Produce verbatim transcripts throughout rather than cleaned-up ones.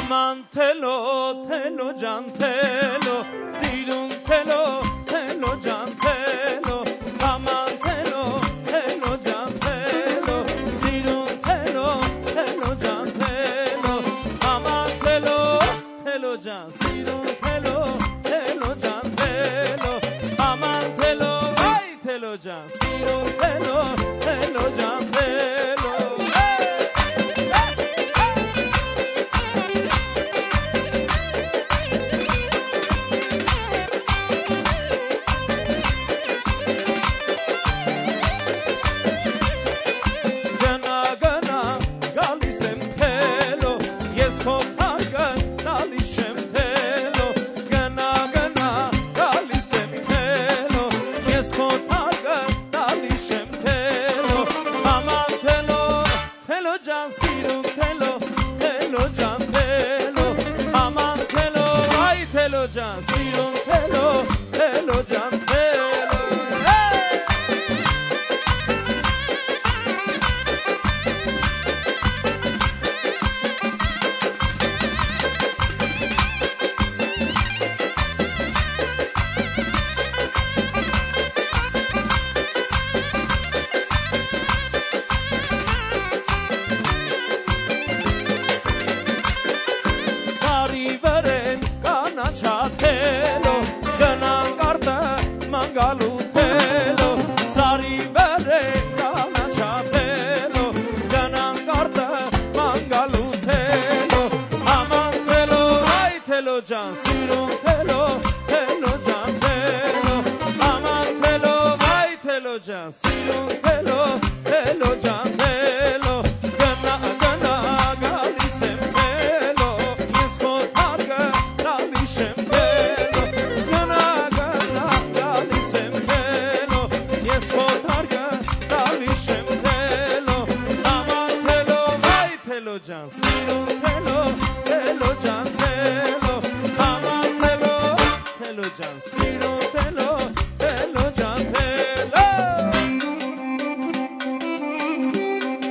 aman telo telo can telo sirun telo telo can telo aman telo telo can telo sirun telo telo can telo aman telo telo can sirun telo telo can telo aman telo ay telo can sirun telo telo can telo can sirun telo telo can telo aman telo vay telo can sirun telo telo can telo gana gana galisem telo yesko targa galisem telo gana gana galisem telo yesko targa galisem telo aman telo vay telo can sirun telo telo can telo can sirun telo telo can telo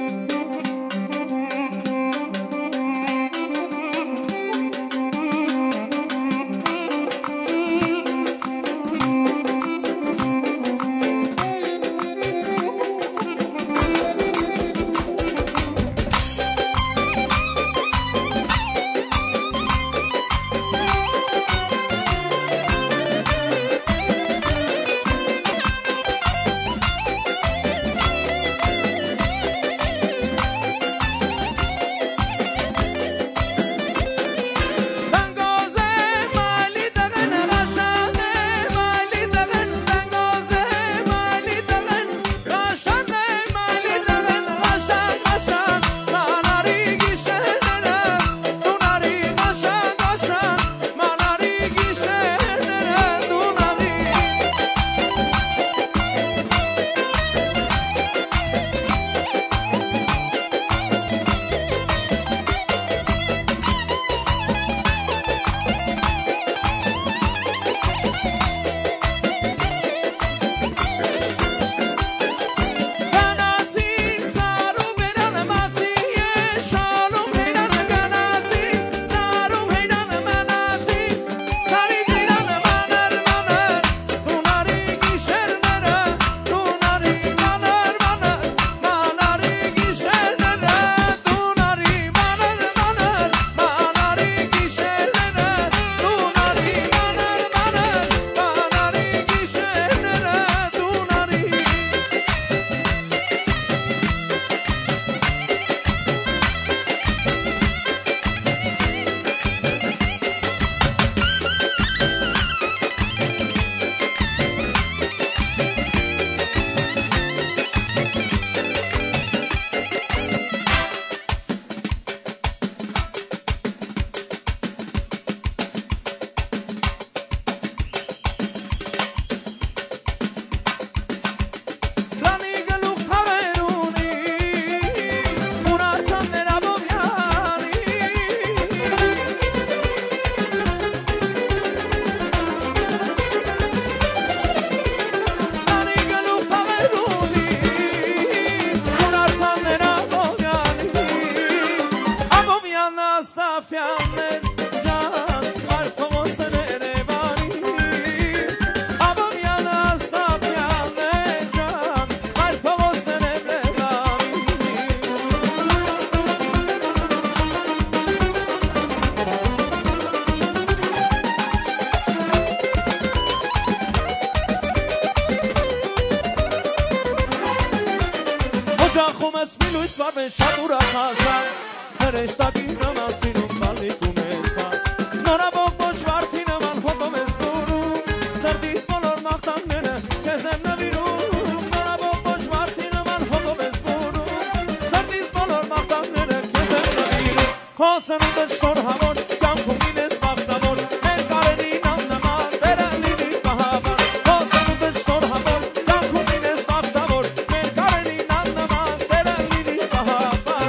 լույս վարվեն շատ ուրախացան հրեշտակի նամասինում բալիկ ունեցա նորաբող ոչ վարդի նման հոտով ես դուրում սրտիս բոլոր մաղթանքները քեզ եմ նվիրում նորաբող ոչ վարդի նման հոտով ես դուրում սրտիս բոլոր մաղթանքները քեզ եմ նվիրում քո ծնունդը շնորհավոր կյանքում լինես բախտավոր մեր կարերին աննման Տերը լինի պահապան քո ծնունդը շնորհավոր կյանքում լինես բախտավոր մեր կարերին աննման Տերը լինի պահապան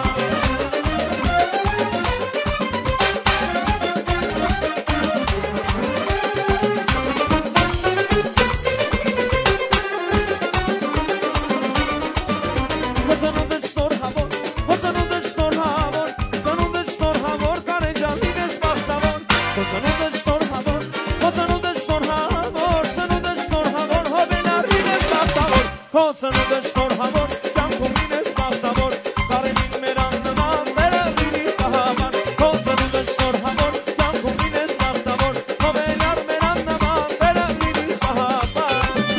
Ծնունդը շնորհավոր կյանքում լինես բախտավոր կարենին մեր աննման Տերը լինի պահապան քո ծնունդը շնորհավոր կյանքում լինես բախտավոր հովելյար մեր աննման Տերը լինի պահապան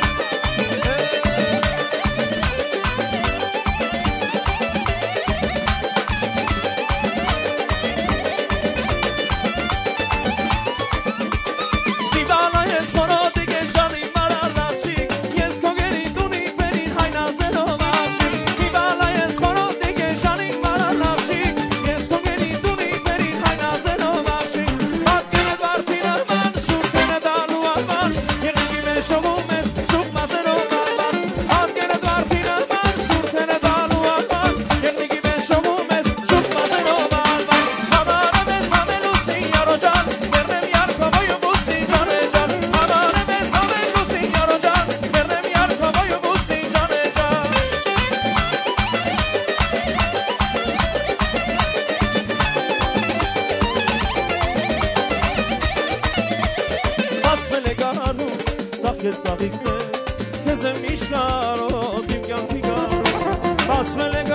Դիվանա ես հորոտիկ ես ժանի մարալաչիկ ես քո գերի դունի Ծաղիկներ, քեզ եմ իշկարոտ իմ կյանքի գարոտ Բացվել է